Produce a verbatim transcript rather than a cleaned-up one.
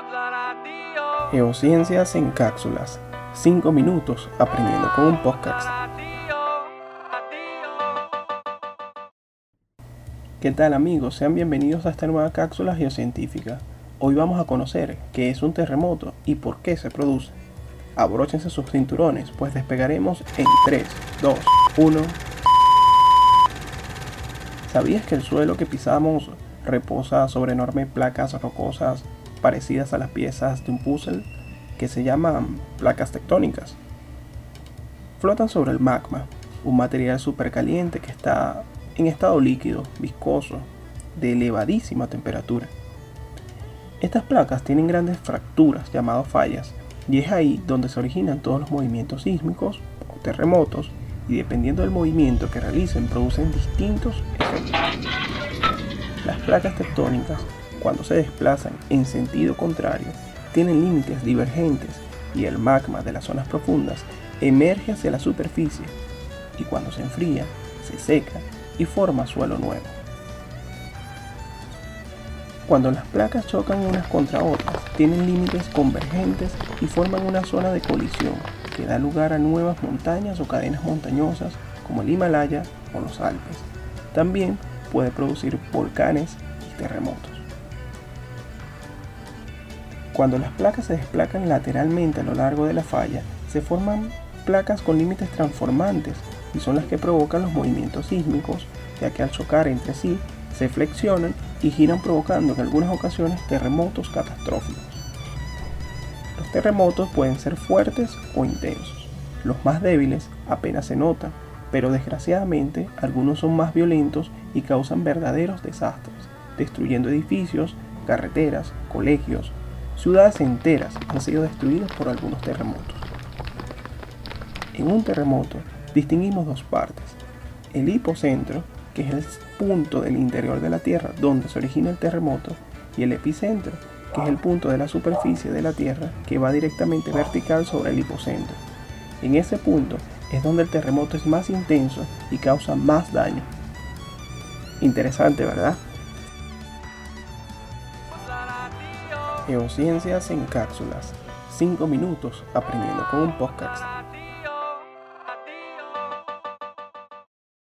Geociencias en cápsulas. cinco minutos aprendiendo con un podcast. ¿Qué tal amigos? Sean bienvenidos a esta nueva cápsula geocientífica. Hoy vamos a conocer qué es un terremoto y por qué se produce. Abróchense sus cinturones, pues despegaremos en tres, dos, uno. ¿Sabías que el suelo que pisamos reposa sobre enormes placas rocosas parecidas a las piezas de un puzzle que se llaman placas tectónicas? Flotan sobre el magma, un material supercaliente que está en estado líquido, viscoso, de elevadísima temperatura. Estas placas tienen grandes fracturas llamadas fallas, y es ahí donde se originan todos los movimientos sísmicos o terremotos, y dependiendo del movimiento que realicen producen distintos efectos. Las placas tectónicas, cuando se desplazan en sentido contrario, tienen límites divergentes y el magma de las zonas profundas emerge hacia la superficie y cuando se enfría, se seca y forma suelo nuevo. Cuando las placas chocan unas contra otras, tienen límites convergentes y forman una zona de colisión que da lugar a nuevas montañas o cadenas montañosas como el Himalaya o los Alpes. También puede producir volcanes y terremotos. Cuando las placas se desplazan lateralmente a lo largo de la falla, se forman placas con límites transformantes y son las que provocan los movimientos sísmicos, ya que al chocar entre sí se flexionan y giran provocando en algunas ocasiones terremotos catastróficos. Los terremotos pueden ser fuertes o intensos. Los más débiles apenas se notan, pero desgraciadamente algunos son más violentos y causan verdaderos desastres, destruyendo edificios, carreteras, colegios. Ciudades enteras han sido destruidas por algunos terremotos. En un terremoto distinguimos dos partes: el hipocentro, que es el punto del interior de la Tierra donde se origina el terremoto, y el epicentro, que es el punto de la superficie de la Tierra que va directamente vertical sobre el hipocentro. En ese punto es donde el terremoto es más intenso y causa más daño. Interesante, ¿verdad? Geociencias en cápsulas. cinco minutos aprendiendo con un podcast.